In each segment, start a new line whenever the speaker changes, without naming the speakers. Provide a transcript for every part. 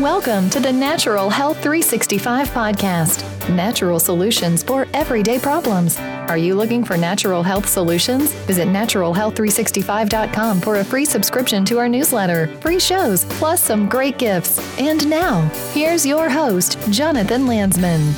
Welcome to the Natural Health 365 podcast. Natural solutions for everyday problems. Are you looking for natural health solutions? Visit naturalhealth365.com for a free subscription to our newsletter, free shows, plus some great gifts. And now, here's your host, Jonathan Landsman.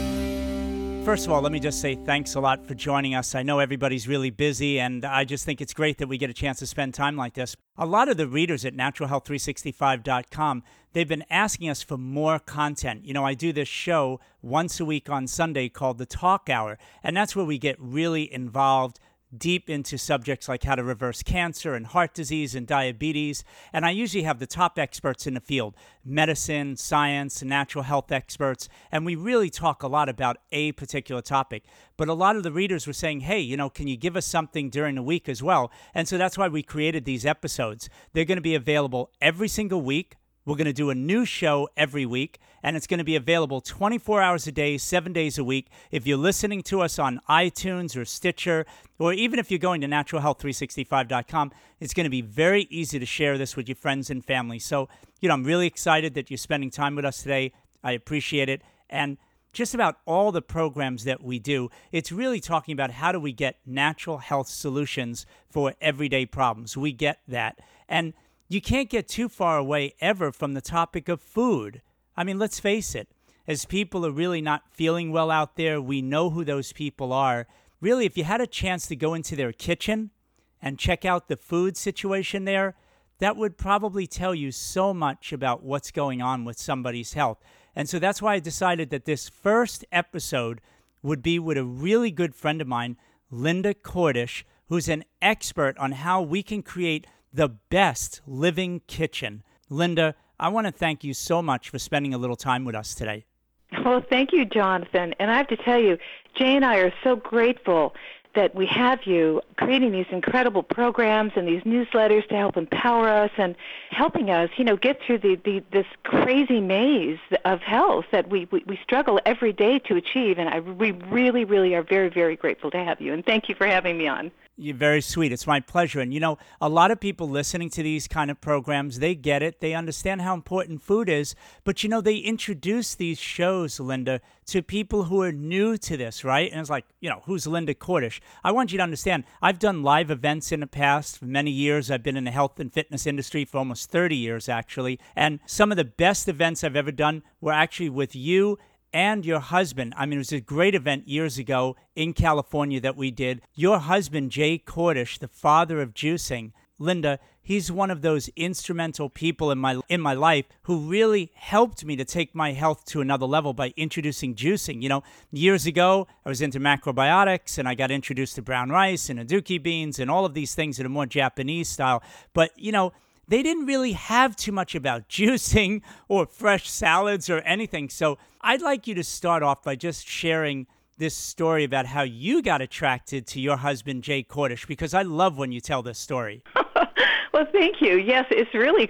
First of all, let me just say thanks a lot for joining us. I know everybody's really busy, and I just think it's great that we get a chance to spend time like this. A lot of the readers at naturalhealth365.com, they've been asking us for more content. You know, I do this show once a week on Sunday called The Talk Hour, and that's where we get really involved deep into subjects like how to reverse cancer and heart disease and diabetes. And I usually have the top experts in the field, medicine, science, natural health experts. And we really talk a lot about a particular topic. But a lot of the readers were saying, hey, you know, can you give us something during the week as well? And so that's why we created these episodes. They're going to be available every single week. We're going to do a new show every week, and it's going to be available 24 hours a day, 7 days a week. If you're listening to us on iTunes or Stitcher, or even if you're going to naturalhealth365.com, it's going to be very easy to share this with your friends and family. So, you know, I'm really excited that you're spending time with us today. I appreciate it. And just about all the programs that we do, it's really talking about how do we get natural health solutions for everyday problems. We get that. And you can't get too far away ever from the topic of food. I mean, let's face it. As people are really not feeling well out there, we know who those people are. Really, if you had a chance to go into their kitchen and check out the food situation there, that would probably tell you so much about what's going on with somebody's health. And so that's why I decided that this first episode would be with a really good friend of mine, Linda Cordish, who's an expert on how we can create the best living kitchen. Linda, I want to thank you so much for spending a little time with us today.
Well, thank you, Jonathan. And I have to tell you, Jay and I are so grateful that we have you creating these incredible programs and these newsletters to help empower us and helping us, you know, get through this crazy maze of health that we struggle every day to achieve. And we really, really are very, very grateful to have you. And thank you for having me on.
You're very sweet. It's my pleasure. And, you know, a lot of people listening to these kind of programs, they get it. They understand how important food is. But, you know, they introduce these shows, Linda, to people who are new to this, right? And it's like, you know, who's Linda Cordish? I want you to understand, I've done live events in the past for many years. I've been in the health and fitness industry for almost 30 years, actually. And some of the best events I've ever done were actually with you and your husband. I mean, it was a great event years ago in California that we did. Your husband, Jay Cordish, the father of juicing, Linda, he's one of those instrumental people in my life who really helped me to take my health to another level by introducing juicing. You know, years ago, I was into macrobiotics, and I got introduced to brown rice and aduki beans and all of these things that are more Japanese style. But, you know, they didn't really have too much about juicing or fresh salads or anything. So I'd like you to start off by just sharing this story about how you got attracted to your husband, Jay Cordish, because I love when you tell this story.
Well, thank you. Yes, it's really,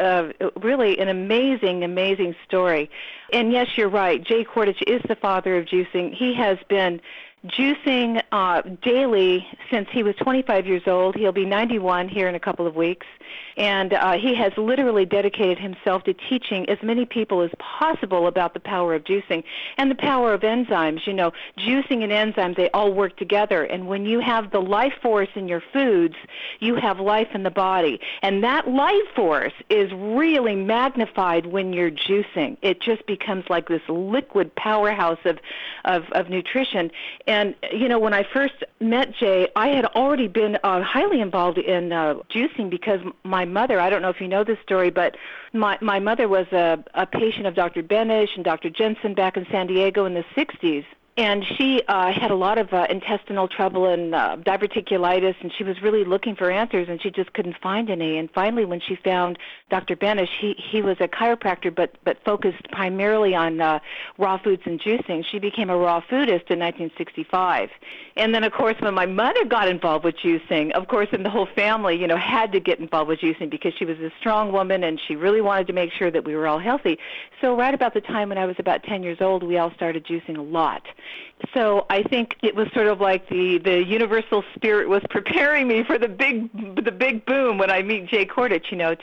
really an amazing, amazing story. And yes, you're right. Jay Cordish is the father of juicing. He has been juicing daily since he was 25 years old. He'll be 91 here in a couple of weeks. And he has literally dedicated himself to teaching as many people as possible about the power of juicing and the power of enzymes. You know, juicing and enzymes, they all work together. And when you have the life force in your foods, you have life in the body. And that life force is really magnified when you're juicing. It just becomes like this liquid powerhouse of nutrition. And, you know, when I first met Jay, I had already been highly involved in juicing because my mother, I don't know if you know this story, but my mother was a patient of Dr. Benish and Dr. Jensen back in San Diego in the 60s. And she had a lot of intestinal trouble and diverticulitis, and she was really looking for answers, and she just couldn't find any. And finally, when she found Dr. Benish, he was a chiropractor, but focused primarily on raw foods and juicing. She became a raw foodist in 1965. And then, of course, when my mother got involved with juicing, of course, and the whole family, you know, had to get involved with juicing because she was a strong woman, and she really wanted to make sure that we were all healthy. So right about the time when I was about 10 years old, we all started juicing a lot. So I think it was sort of like the universal spirit was preparing me for the big boom when I meet Jay Kordich.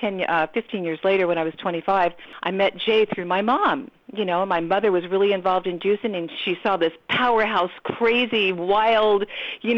15 years later when I was 25, I met Jay through my mom. My mother was really involved in juicing, and she saw this powerhouse, crazy, wild,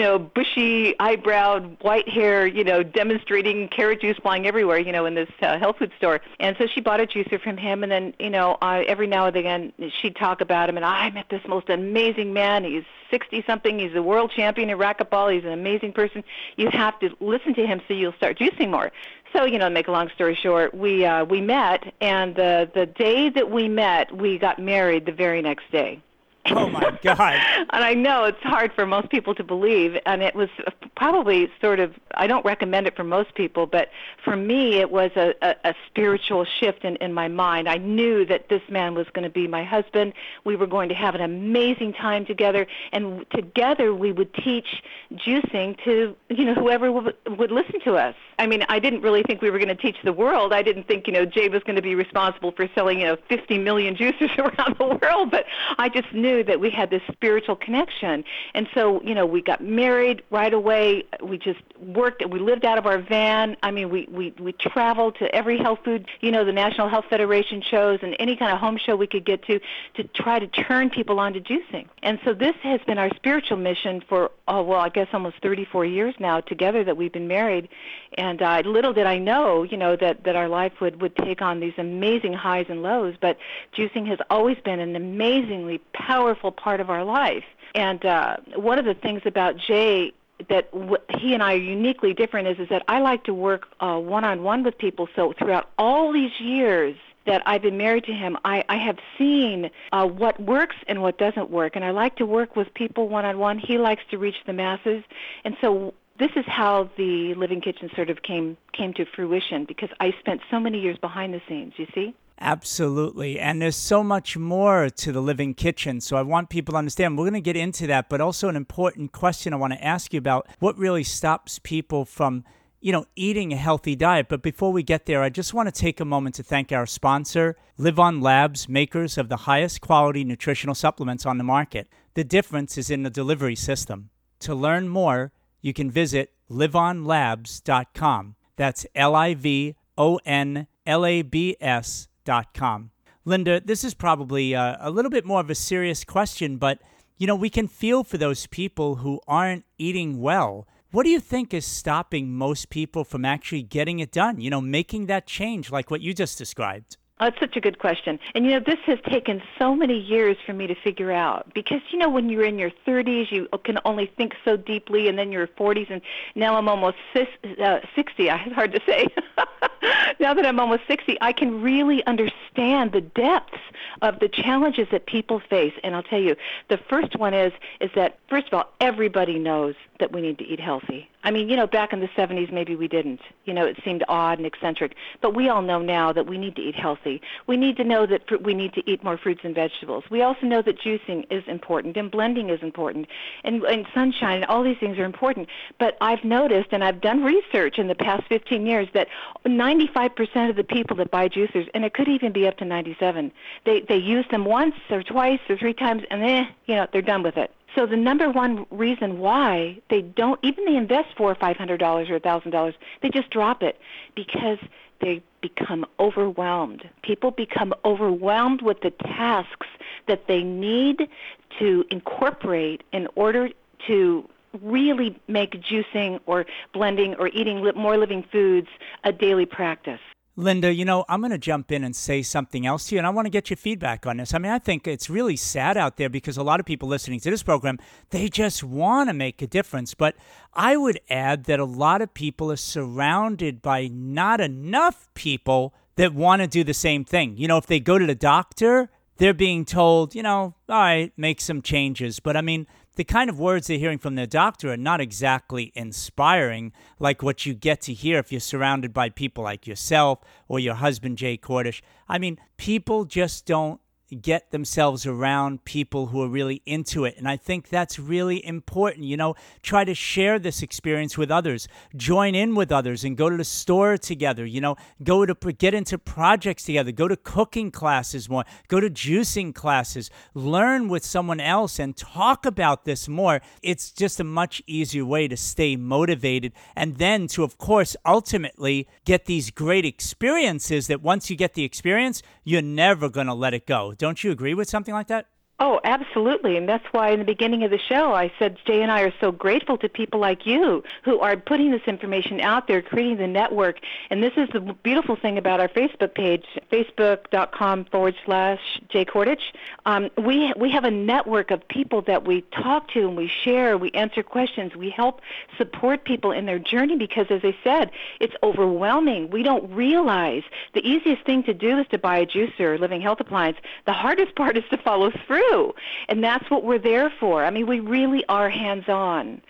bushy eyebrow, white hair, demonstrating carrot juice flying everywhere, in this health food store. And so she bought a juicer from him, and then, every now and again she'd talk about him, and I met this most amazing man. He's 60-something. He's a world champion in racquetball. He's an amazing person. You have to listen to him so you'll start juicing more. So, to make a long story short, we met, and the day that we met, we got married the very next day.
Oh, my God.
And I know it's hard for most people to believe, and it was probably sort of, I don't recommend it for most people, but for me it was a spiritual shift in my mind. I knew that this man was going to be my husband. We were going to have an amazing time together, and together we would teach juicing to, whoever would listen to us. I mean, I didn't really think we were going to teach the world. I didn't think, Jay was going to be responsible for selling, 50 million juicers around the world, but I just knew that we had this spiritual connection. And so, we got married right away. We just worked, and we lived out of our van. I mean, we traveled to every health food, the National Health Federation shows and any kind of home show we could get to try to turn people on to juicing. And so this has been our spiritual mission for, I guess almost 34 years now together that we've been married. And little did I know, that our life would take on these amazing highs and lows. But juicing has always been an amazingly powerful part of our life. And one of the things about Jay that he and I are uniquely different is that I like to work one-on-one with people. So throughout all these years that I've been married to him, I have seen what works and what doesn't work. And I like to work with people one-on-one. He likes to reach the masses. And so this is how the Living Kitchen sort of came to fruition, because I spent so many years behind the scenes, you see?
Absolutely. And there's so much more to the Living Kitchen. So I want people to understand. We're going to get into that, but also an important question I want to ask you about what really stops people from, eating a healthy diet. But before we get there, I just want to take a moment to thank our sponsor, Live On Labs, makers of the highest quality nutritional supplements on the market. The difference is in the delivery system. To learn more, you can visit liveonlabs.com. That's LIVONLABS.com. Linda, this is probably a little bit more of a serious question, but, we can feel for those people who aren't eating well. What do you think is stopping most people from actually getting it done, making that change like what you just described?
Oh, it's such a good question. And, this has taken so many years for me to figure out because, when you're in your 30s, you can only think so deeply, and then your 40s, and now I'm almost 60. It's hard to say. Now that I'm almost 60, I can really understand the depths of the challenges that people face. And I'll tell you, the first one is that, first of all, everybody knows that we need to eat healthy. I mean, back in the 70s, maybe we didn't. It seemed odd and eccentric. But we all know now that we need to eat healthy. We need to know that we need to eat more fruits and vegetables. We also know that juicing is important and blending is important and sunshine and all these things are important. But I've noticed, and I've done research in the past 15 years, that 95% of the people that buy juicers, and it could even be up to 97, they use them once or twice or three times, and they're done with it. So the number one reason why they don't, even they invest $400 or $500 or $1,000, they just drop it because they become overwhelmed. People become overwhelmed with the tasks that they need to incorporate in order to really make juicing or blending or eating more living foods a daily practice.
Linda, I'm going to jump in and say something else to you, and I want to get your feedback on this. I mean, I think it's really sad out there because a lot of people listening to this program, they just want to make a difference. But I would add that a lot of people are surrounded by not enough people that want to do the same thing. If they go to the doctor, they're being told, all right, make some changes. But I mean, the kind of words they're hearing from their doctor are not exactly inspiring like what you get to hear if you're surrounded by people like yourself or your husband, Jay Kordich. I mean, people just don't get themselves around people who are really into it. And I think that's really important. Try to share this experience with others, join in with others and go to the store together, go to get into projects together, go to cooking classes more, go to juicing classes, learn with someone else and talk about this more. It's just a much easier way to stay motivated and then to, of course, ultimately get these great experiences that once you get the experience, you're never going to let it go. Don't you agree with something like that?
Oh, absolutely. And that's why in the beginning of the show, I said Jay and I are so grateful to people like you who are putting this information out there, creating the network. And this is the beautiful thing about our Facebook page, facebook.com/Jay Kordich. We have a network of people that we talk to and we share, we answer questions, we help support people in their journey because, as I said, it's overwhelming. We don't realize the easiest thing to do is to buy a juicer or living health appliance. The hardest part is to follow through. And that's what we're there for. I mean, we really are hands-on.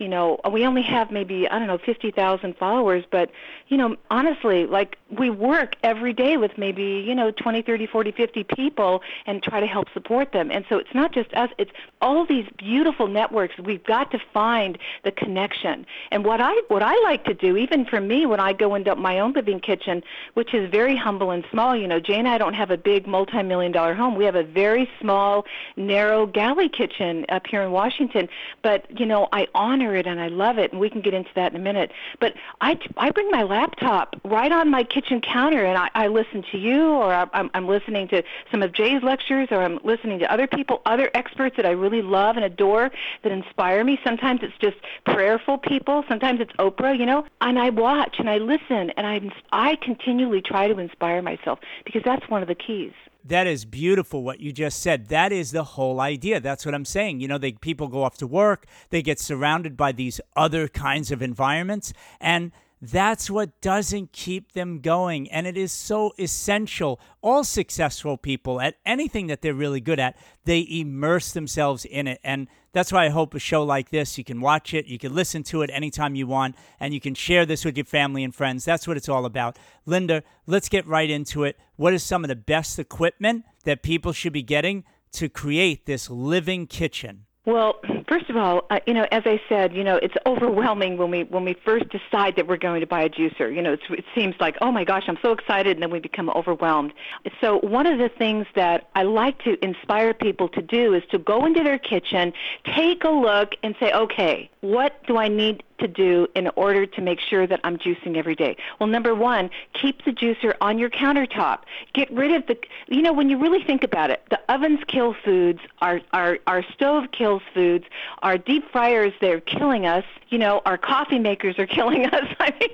We only have maybe, 50,000 followers, but, honestly, we work every day with maybe, 20, 30, 40, 50 people and try to help support them. And so it's not just us, it's all these beautiful networks. We've got to find the connection. And what I like to do, even for me, when I go into my own living kitchen, which is very humble and small, Jay and I don't have a big multi-million-dollar home. We have a very small, narrow galley kitchen up here in Washington, but I honor it and I love it, and we can get into that in a minute. But I bring my laptop right on my kitchen counter, and I listen to you, or I'm listening to some of Jay's lectures, or I'm listening to other people, other experts that I really love and adore that inspire me. Sometimes it's just prayerful people, sometimes it's Oprah, and I watch and I listen, and I continually try to inspire myself because that's one of the keys.
That is beautiful what you just said. That is the whole idea. That's what I'm saying. People go off to work, they get surrounded by these other kinds of environments, and that's what doesn't keep them going. And it is so essential. All successful people at anything that they're really good at, they immerse themselves in it. And that's why I hope a show like this, you can watch it, you can listen to it anytime you want, and you can share this with your family and friends. That's what it's all about. Linda, let's get right into it. What is some of the best equipment that people should be getting to create this living kitchen?
Well, first of all, as I said, it's overwhelming when we first decide that we're going to buy a juicer. It seems like, oh my gosh, I'm so excited, and then we become overwhelmed. So one of the things that I like to inspire people to do is to go into their kitchen, take a look, and say, okay, what do I need to do in order to make sure that I'm juicing every day? Well, number one, keep the juicer on your countertop. Get rid of when you really think about it, the ovens kill foods, our stove kills foods, our deep fryers, they're killing us, our coffee makers are killing us. I mean,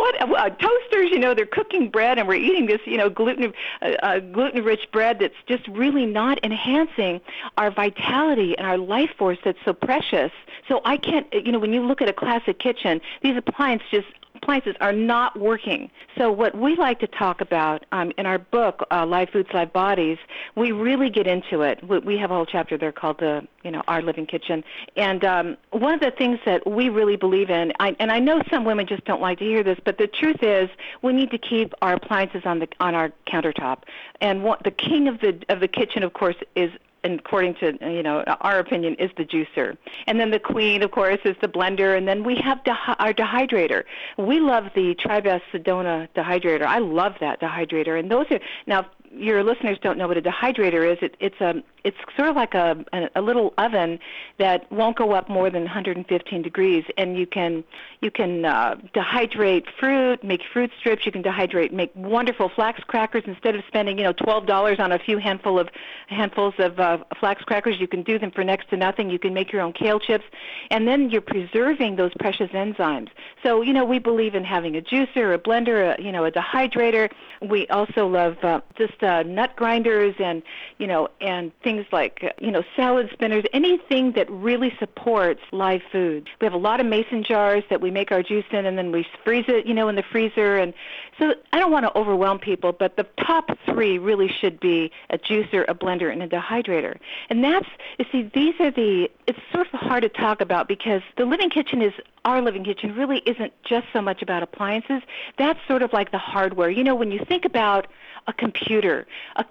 toasters, they're cooking bread and we're eating this, gluten-rich bread that's just really not enhancing our vitality and our life force that's so precious. So I can't, when you look at a classic kitchen, these appliances are not working. So what we like to talk about in our book, Live Foods, Live Bodies, we really get into it. We have a whole chapter there called Our Living Kitchen. And one of the things that we really believe in, and I know some women just don't like to hear this, but the truth is we need to keep our appliances on our countertop. And the king of the kitchen, of course, is, and according to our opinion, is the juicer. And then the queen, of course, is the blender. And then we have our dehydrator. We love the Tribest Sedona dehydrator. I love that dehydrator. And those are, now, your listeners don't know what a dehydrator is. It's sort of like a little oven that won't go up more than 115 degrees, and you can dehydrate fruit, make fruit strips. You can make wonderful flax crackers instead of spending $12 on a few handfuls of flax crackers. You can do them for next to nothing. You can make your own kale chips, and then you're preserving those precious enzymes. So we believe in having a juicer, a blender, a dehydrator. We also love nut grinders and things like salad spinners, anything that really supports live food. We have a lot of mason jars that we make our juice in, and then we freeze it in the freezer. And So I don't want to overwhelm people, but the top 3 really should be a juicer, a blender, and a dehydrator. And that's, you see, it's sort of hard to talk about because our living kitchen really isn't just so much about appliances. That's sort of like the hardware. When you think about a computer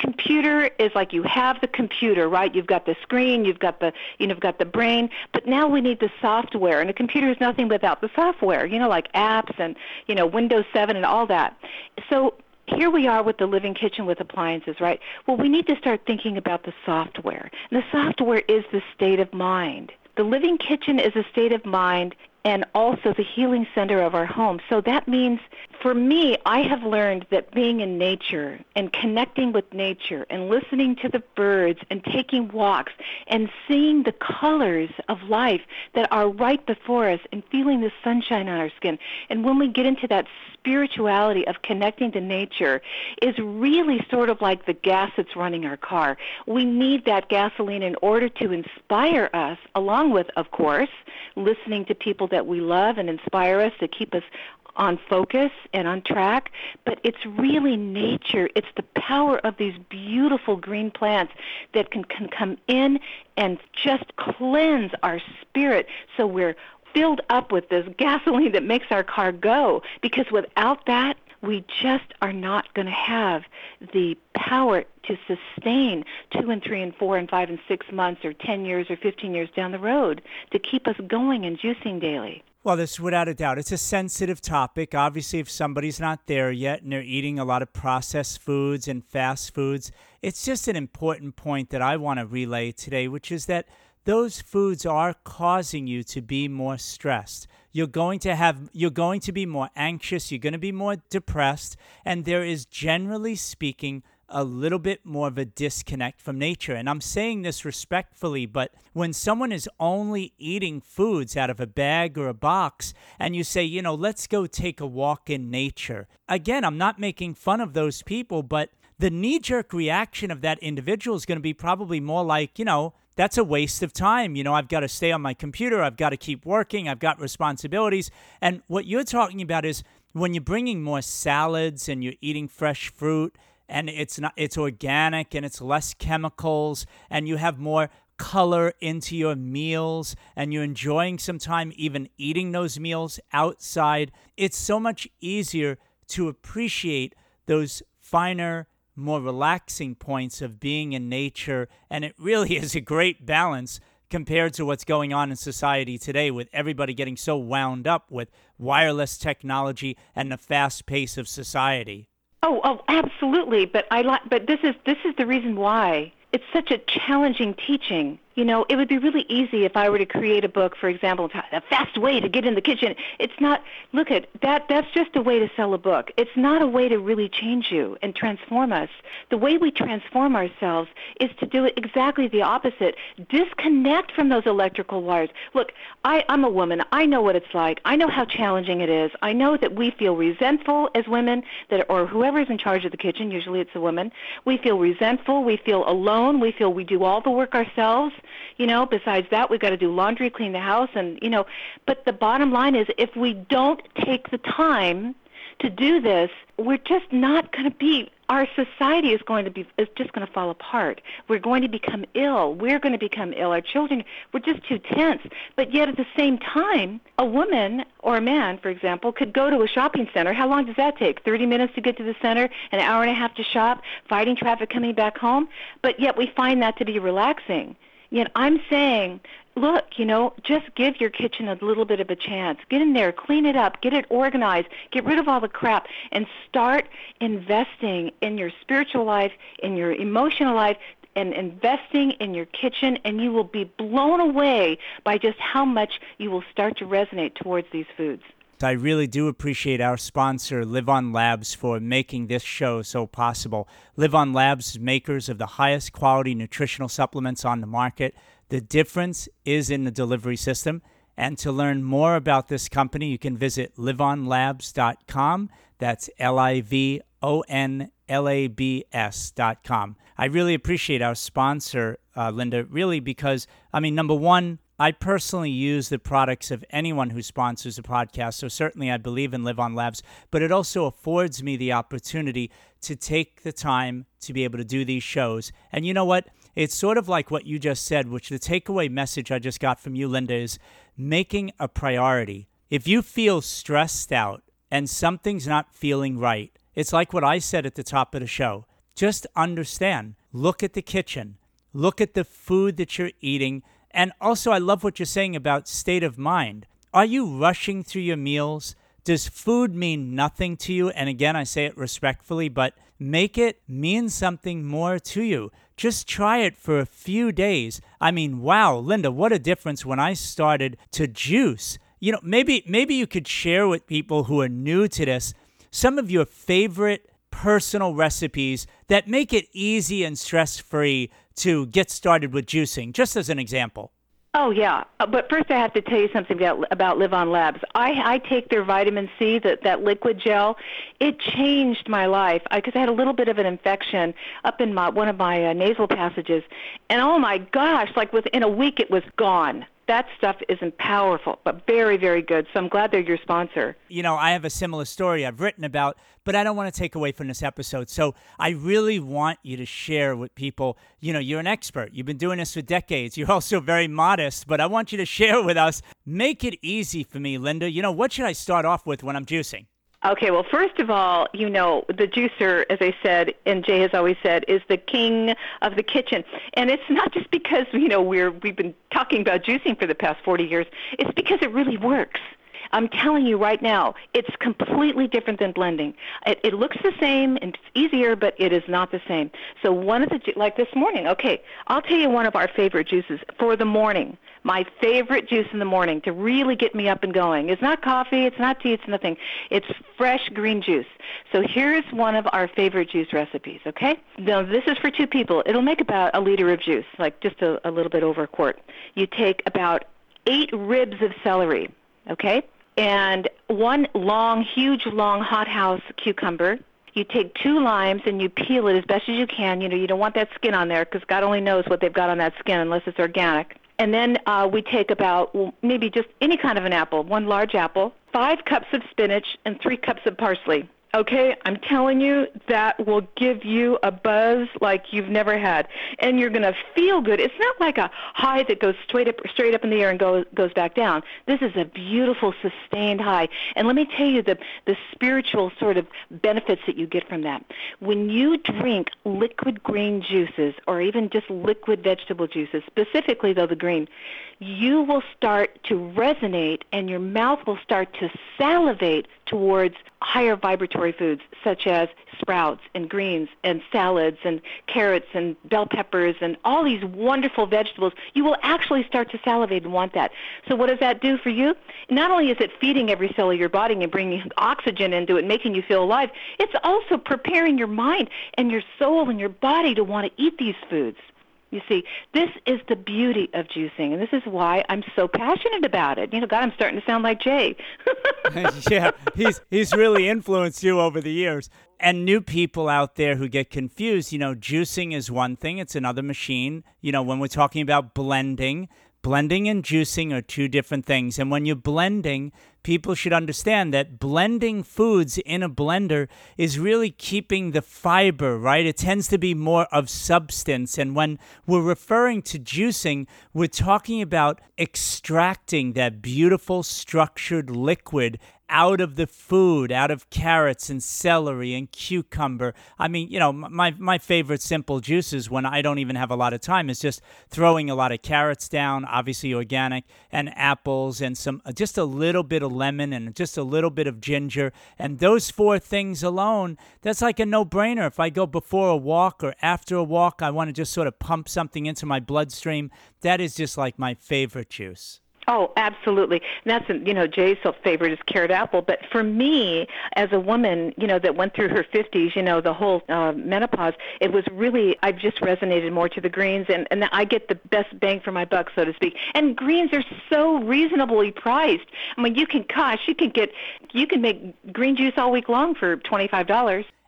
is like you have the computer, right? You've got the screen, you've got the brain, but now we need the software, and a computer is nothing without the software, like apps and, Windows 7 and all that. So here we are with the living kitchen with appliances, right? Well, we need to start thinking about the software. And the software is the state of mind. The living kitchen is a state of mind and also the healing center of our home. So that means, for me, I have learned that being in nature and connecting with nature and listening to the birds and taking walks and seeing the colors of life that are right before us and feeling the sunshine on our skin. And when we get into that spirituality of connecting to nature is really sort of like the gas that's running our car. We need that gasoline in order to inspire us, along with, of course, listening to people that we love and inspire us to keep us on focus and on track. But it's really nature. It's the power of these beautiful green plants that can come in and just cleanse our spirit so we're filled up with this gasoline that makes our car go. Because without that, we just are not going to have the power to sustain 2 and 3 and 4 and 5 and 6 months or 10 years or 15 years down the road to keep us going and juicing daily.
Well, this without a doubt. It's a sensitive topic. Obviously, if somebody's not there yet and they're eating a lot of processed foods and fast foods, it's just an important point that I want to relay today, which is that those foods are causing you to be more stressed. You're going to be more anxious, you're going to be more depressed, and there is, generally speaking, a little bit more of a disconnect from nature. And I'm saying this respectfully, but when someone is only eating foods out of a bag or a box and you say, let's go take a walk in nature. Again, I'm not making fun of those people, but the knee-jerk reaction of that individual is going to be probably more like, that's a waste of time. I've got to stay on my computer. I've got to keep working. I've got responsibilities. And what you're talking about is when you're bringing more salads and you're eating fresh fruit and it's organic and it's less chemicals and you have more color into your meals and you're enjoying some time even eating those meals outside, it's so much easier to appreciate those finer, more relaxing points of being in nature, and it really is a great balance compared to what's going on in society today with everybody getting so wound up with wireless technology and the fast pace of society.
Oh, absolutely. But this is the reason why it's such a challenging teaching. It would be really easy if I were to create a book, for example, a fast way to get in the kitchen. It's not, look at that, that's just a way to sell a book. It's not a way to really change you and transform us. The way we transform ourselves is to do it exactly the opposite. Disconnect from those electrical wires. Look, I'm a woman. I know what it's like. I know how challenging it is. I know that we feel resentful as women, or whoever's in charge of the kitchen, usually it's a woman. We feel resentful. We feel alone. We feel we do all the work ourselves. Besides that, we've got to do laundry, clean the house, and, but the bottom line is if we don't take the time to do this, we're just not going to be, our society is just going to fall apart. We're going to become ill. We're going to become ill. Our children, we're just too tense. But yet at the same time, a woman or a man, for example, could go to a shopping center. How long does that take? 30 minutes to get to the center, an hour and a half to shop, fighting traffic coming back home? But yet we find that to be relaxing. Yet I'm saying, look, just give your kitchen a little bit of a chance. Get in there, clean it up, get it organized, get rid of all the crap, and start investing in your spiritual life, in your emotional life, and investing in your kitchen, and you will be blown away by just how much you will start to resonate towards these foods.
I really do appreciate our sponsor, Live On Labs, for making this show so possible. Live On Labs is makers of the highest quality nutritional supplements on the market. The difference is in the delivery system. And to learn more about this company, you can visit liveonlabs.com. That's LIVONLABS.com. I really appreciate our sponsor, Linda, really because, number one, I personally use the products of anyone who sponsors a podcast, so certainly I believe in Live On Labs, but it also affords me the opportunity to take the time to be able to do these shows. And you know what? It's sort of like what you just said, which the takeaway message I just got from you, Linda, is making a priority. If you feel stressed out and something's not feeling right, it's like what I said at the top of the show. Just understand, look at the kitchen, look at the food that you're eating. And also, I love what you're saying about state of mind. Are you rushing through your meals? Does food mean nothing to you? And again, I say it respectfully, but make it mean something more to you. Just try it for a few days. I mean, wow, Linda, what a difference when I started to juice. You know, maybe you could share with people who are new to this some of your favorite personal recipes that make it easy and stress-free to get started with juicing, just as an example.
Oh, yeah. But first I have to tell you something about Live On Labs. I take their vitamin C, that liquid gel. It changed my life because I had a little bit of an infection up in one of my nasal passages. And oh, my gosh, like within a week it was gone. That stuff isn't powerful, but very, very good. So I'm glad they're your sponsor.
You know, I have a similar story I've written about, but I don't want to take away from this episode. So I really want you to share with people, you know, you're an expert. You've been doing this for decades. You're also very modest, but I want you to share with us. Make it easy for me, Linda. You know, what should I start off with when I'm juicing?
Okay, well, first of all, you know, the juicer, as I said, and Jay has always said, is the king of the kitchen. And it's not just because, you know, we've been talking about juicing for the past 40 years. It's because it really works. I'm telling you right now, it's completely different than blending. It looks the same and it's easier, but it is not the same. So like this morning, okay, I'll tell you one of our favorite juices for the morning. My favorite juice in the morning to really get me up and going. It's not coffee, it's not tea, it's nothing. It's fresh green juice. So here's one of our favorite juice recipes, okay? Now, this is for 2 people. It'll make about a liter of juice, like just a little bit over a quart. You take about 8 ribs of celery, okay? And 1 huge long hothouse cucumber. You take 2 limes and you peel it as best as you can. You know, you don't want that skin on there because God only knows what they've got on that skin unless it's organic. And then we take about maybe just any kind of an apple, 1 large apple, 5 cups of spinach, and 3 cups of parsley. Okay, I'm telling you, that will give you a buzz like you've never had. And you're going to feel good. It's not like a high that goes straight up in the air and goes back down. This is a beautiful, sustained high. And let me tell you the spiritual sort of benefits that you get from that. When you drink liquid green juices or even just liquid vegetable juices, specifically, though, the green, you will start to resonate and your mouth will start to salivate towards higher vibratory foods such as sprouts and greens and salads and carrots and bell peppers and all these wonderful vegetables. You will actually start to salivate and want that. So what does that do for you? Not only is it feeding every cell of your body and bringing oxygen into it, making you feel alive, it's also preparing your mind and your soul and your body to want to eat these foods. You see, this is the beauty of juicing, and this is why I'm so passionate about it. You know, God, I'm starting to sound like Jay.
Yeah, he's really influenced you over the years. And new people out there who get confused, you know, juicing is one thing. It's another machine. You know, when we're talking about blending and juicing are 2 different things. And when you're blending, people should understand that blending foods in a blender is really keeping the fiber, right? It tends to be more of substance. And when we're referring to juicing, we're talking about extracting that beautiful structured liquid out of the food, out of carrots and celery and cucumber. I mean, you know, my favorite simple juices when I don't even have a lot of time is just throwing a lot of carrots down, obviously organic, and apples and just a little bit of lemon and just a little bit of ginger. And those 4 things alone, that's like a no-brainer. If I go before a walk or after a walk, I want to just sort of pump something into my bloodstream. That is just like my favorite juice.
Oh, absolutely. And that's, you know, Jay's favorite is carrot apple. But for me, as a woman, you know, that went through her 50s, you know, the whole menopause, it was really, I've just resonated more to the greens. And I get the best bang for my buck, so to speak. And greens are so reasonably priced. I mean, you can make green juice all week long for $25.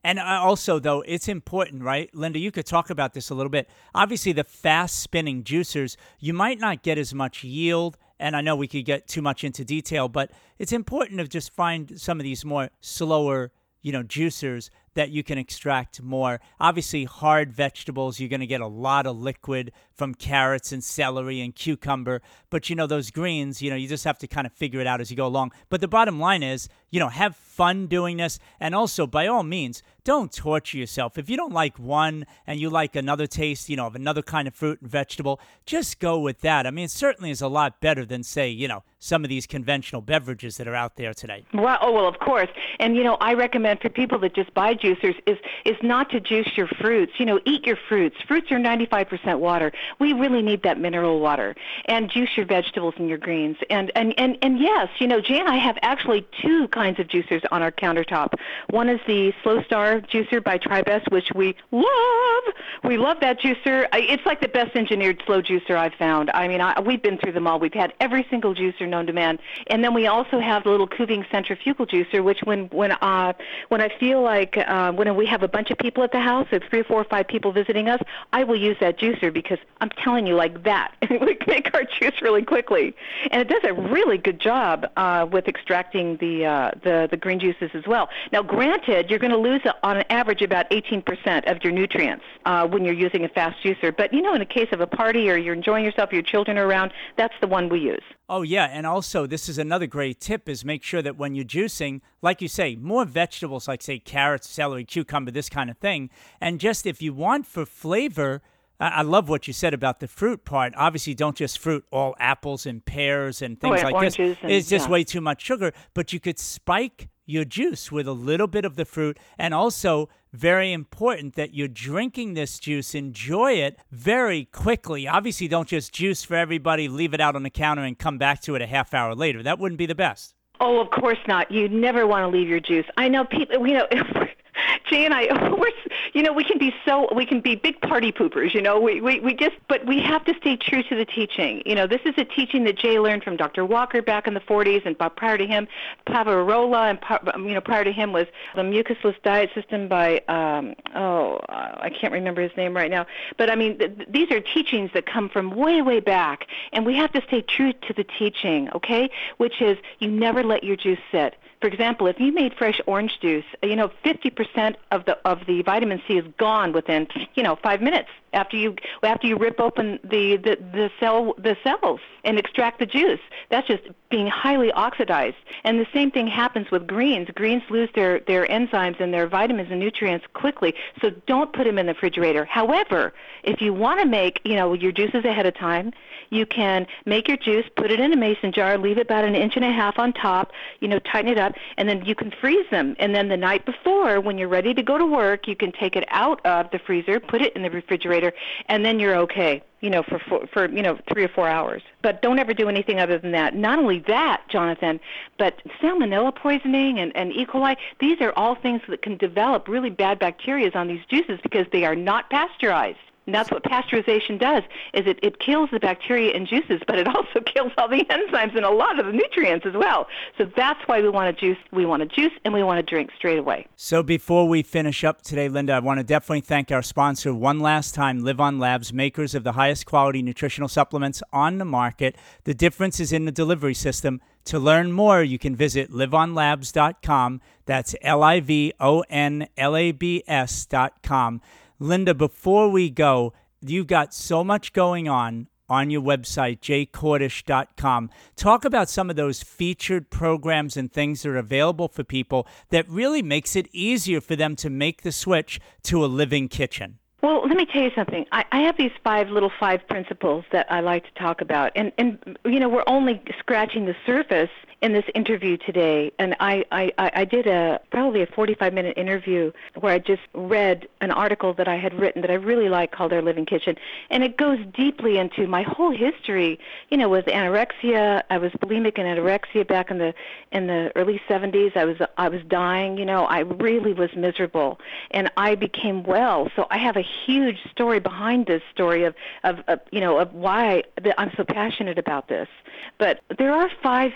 And also, though, it's important, right? Linda, you could talk about this a little bit. Obviously, the fast-spinning juicers, you might not get as much yield, and I know we could get too much into detail, but it's important to just find some of these more slower, juicers that you can extract more. Obviously, hard vegetables, you're going to get a lot of liquid from carrots and celery and cucumber. But, those greens, you just have to kind of figure it out as you go along. But the bottom line is, have fun doing this. And also, by all means, don't torture yourself. If you don't like one and you like another taste, of another kind of fruit and vegetable, just go with that. I mean, it certainly is a lot better than, say, some of these conventional beverages that are out there today.
Well, of course. And, I recommend for people that just buy juicers is not to juice your fruits. Eat your fruits. Fruits are 95% water. We really need that mineral water. And juice your vegetables and your greens. And yes, Jay and I have actually two kinds of juicers on our countertop. One is the Slow Star juicer by Tribest, which we love. We love that juicer. It's like the best engineered slow juicer I've found. I mean, we've been through them all. We've had every single juicer known to man. And then we also have the little Kuving centrifugal juicer, which when I feel like when we have a bunch of people at the house, if 3 or 4 or 5 people visiting us, I will use that juicer because I'm telling you, like that, we can make our juice really quickly. And it does a really good job with extracting the green juices as well. Now, granted, you're going to lose on an average about 18% of your nutrients when you're using a fast juicer. But, in a case of a party or you're enjoying yourself, your children are around, that's the one we use.
Oh, yeah. And also, this is another great tip is make sure that when you're juicing, like you say, more vegetables like, say, carrots, celery, cucumber, this kind of thing. And just if you want for flavor, I love what you said about the fruit part. Obviously, don't just fruit all apples and pears and things like this. It's just way too much sugar. But you could spike your juice with a little bit of the fruit. And also, very important that you're drinking this juice, enjoy it very quickly. Obviously, don't just juice for everybody, leave it out on the counter and come back to it a half hour later. That wouldn't be the best.
Oh, of course not. You never want to leave your juice. I know people, Jay and I, we can be big party poopers, but we have to stay true to the teaching. This is a teaching that Jay learned from Dr. Walker back in the 40s, and prior to him, Pavarola, and prior to him was the mucusless diet system by, I can't remember his name right now. But I mean, these are teachings that come from way, way back, and we have to stay true to the teaching, okay? Which is you never let your juice sit. For example, if you made fresh orange juice, 50% of the vitamin C is gone within 5 minutes after you rip open the cells and extract the juice. That's just being highly oxidized. And the same thing happens with greens. Greens lose their enzymes and their vitamins and nutrients quickly, so don't put them in the refrigerator. However, if you want to make your juices ahead of time, you can make your juice, put it in a mason jar, leave it about 1.5 inches on top, tighten it up, and then you can freeze them. And then the night before, when you're ready to go to work, you can take it out of the freezer, put it in the refrigerator, and then you're okay, for 3 or 4 hours. But don't ever do anything other than that. Not only that, Jonathan, but salmonella poisoning and E. coli, these are all things that can develop really bad bacteria on these juices because they are not pasteurized. And that's what pasteurization does, is it kills the bacteria in juices, but it also kills all the enzymes and a lot of the nutrients as well. So that's why we want to juice. We want to juice and we want to drink straight away.
So before we finish up today, Linda, I want to definitely thank our sponsor one last time, Live On Labs, makers of the highest quality nutritional supplements on the market. The difference is in the delivery system. To learn more, you can visit liveonlabs.com. That's LIVONLABS.com. Linda, before we go, you've got so much going on your website, jaykordish.com. Talk about some of those featured programs and things that are available for people that really makes it easier for them to make the switch to a living kitchen.
Well, let me tell you something. I have these 5 principles that I like to talk about. And we're only scratching the surface in this interview today. And I did probably a 45-minute interview where I just read an article that I had written that I really like called Our Living Kitchen. And it goes deeply into my whole history, with anorexia. I was bulimic and anorexia back in the early 70s. I was dying, I really was miserable. And I became well. So I have a huge story behind this story of why I'm so passionate about this. But there are five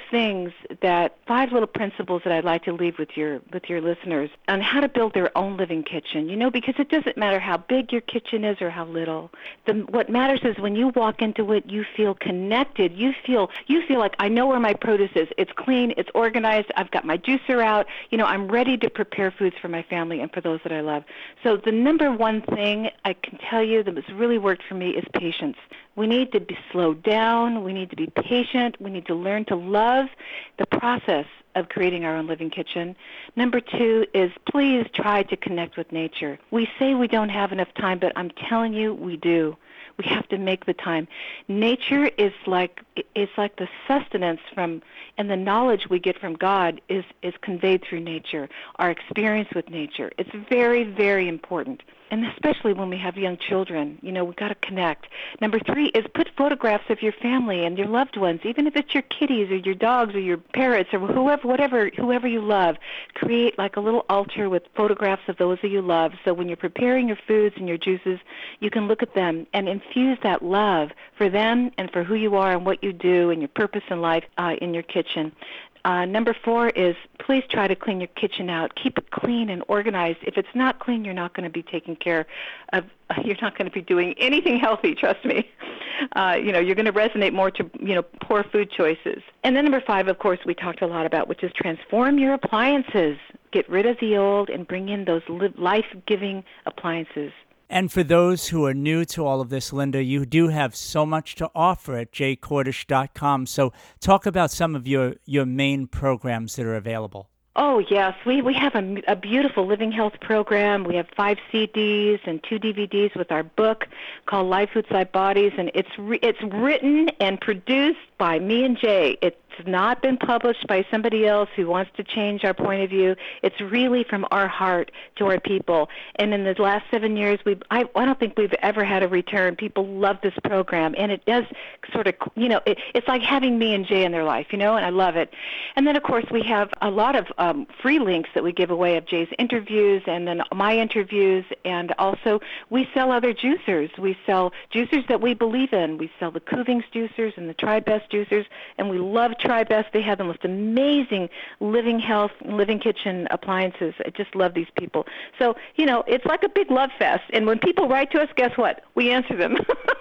little principles that I'd like to leave with your listeners on how to build their own living kitchen. Because it doesn't matter how big your kitchen is or how little. What matters is when you walk into it, you feel connected. You feel like, I know where my produce is. It's clean. It's organized. I've got my juicer out. I'm ready to prepare foods for my family and for those that I love. So the number one thing I can tell you that has really worked for me is patience. We need to be slowed down. We need to be patient. We need to learn to love the process of creating our own living kitchen. Number two is please try to connect with nature. We say we don't have enough time, but I'm telling you we do. We have to make the time. Nature is like the sustenance from, and the knowledge we get from God is conveyed through nature, our experience with nature. It's very, very important. And especially when we have young children, we've got to connect. Number three is put photographs of your family and your loved ones, even if it's your kitties or your dogs or your parrots or whoever you love. Create like a little altar with photographs of those that you love. So when you're preparing your foods and your juices, you can look at them and infuse that love for them and for who you are and what you do and your purpose in life in your kitchen. Number four is please try to clean your kitchen out. Keep it clean and organized. If it's not clean, you're not going to be taking care of, you're not going to be doing anything healthy, trust me. You're going to resonate more to, poor food choices. And then number five, of course, we talked a lot about, which is transform your appliances. Get rid of the old and bring in those life-giving appliances.
And for those who are new to all of this, Linda, you do have so much to offer at jkordish.com. So talk about some of your main programs that are available.
Oh, yes. We have a beautiful living health program. We have 5 CDs and 2 DVDs with our book called Life Outside Bodies, and it's written and produced by me and Jay. It's not been published by somebody else who wants to change our point of view. It's really from our heart to our people. And in the last 7 years, I don't think we've ever had a return. People love this program, and it does sort of, it's like having me and Jay in their life, and I love it. And then, of course, we have a lot of free links that we give away of Jay's interviews and then my interviews, and also we sell other juicers. We sell juicers that we believe in. We sell the Kuvings juicers and the TriBest juicers, and we love TriBest. They have the most amazing living health, living kitchen appliances. I just love these people. So, it's like a big love fest, and when people write to us, guess what? We answer them.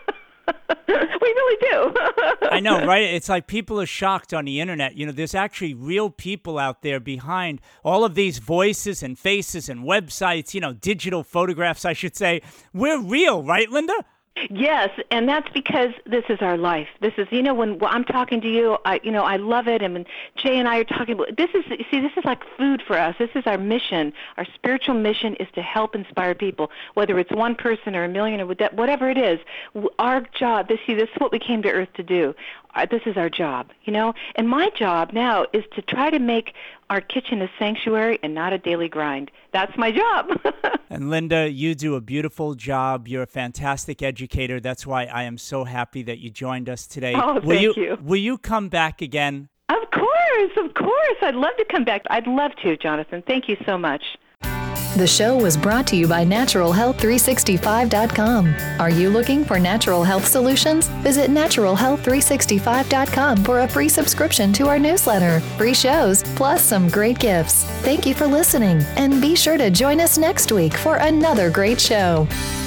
We really do.
I know, right? It's like people are shocked on the internet. There's actually real people out there behind all of these voices and faces and websites, digital photographs, I should say. We're real, right, Linda?
Yes, and that's because this is our life. This is, when I'm talking to you, I love it. And when Jay and I are talking about this is like food for us. This is our mission. Our spiritual mission is to help inspire people, whether it's one person or a million or whatever it is. Our job, this is what we came to Earth to do. This is our job, And my job now is to try to make our kitchen a sanctuary and not a daily grind. That's my job.
And Linda, you do a beautiful job. You're a fantastic educator. That's why I am so happy that you joined us today.
Oh, thank you.
Will you come back again?
Of course. I'd love to come back. I'd love to, Jonathan. Thank you so much.
The show was brought to you by naturalhealth365.com. Are you looking for natural health solutions? Visit naturalhealth365.com for a free subscription to our newsletter, free shows, plus some great gifts. Thank you for listening, and be sure to join us next week for another great show.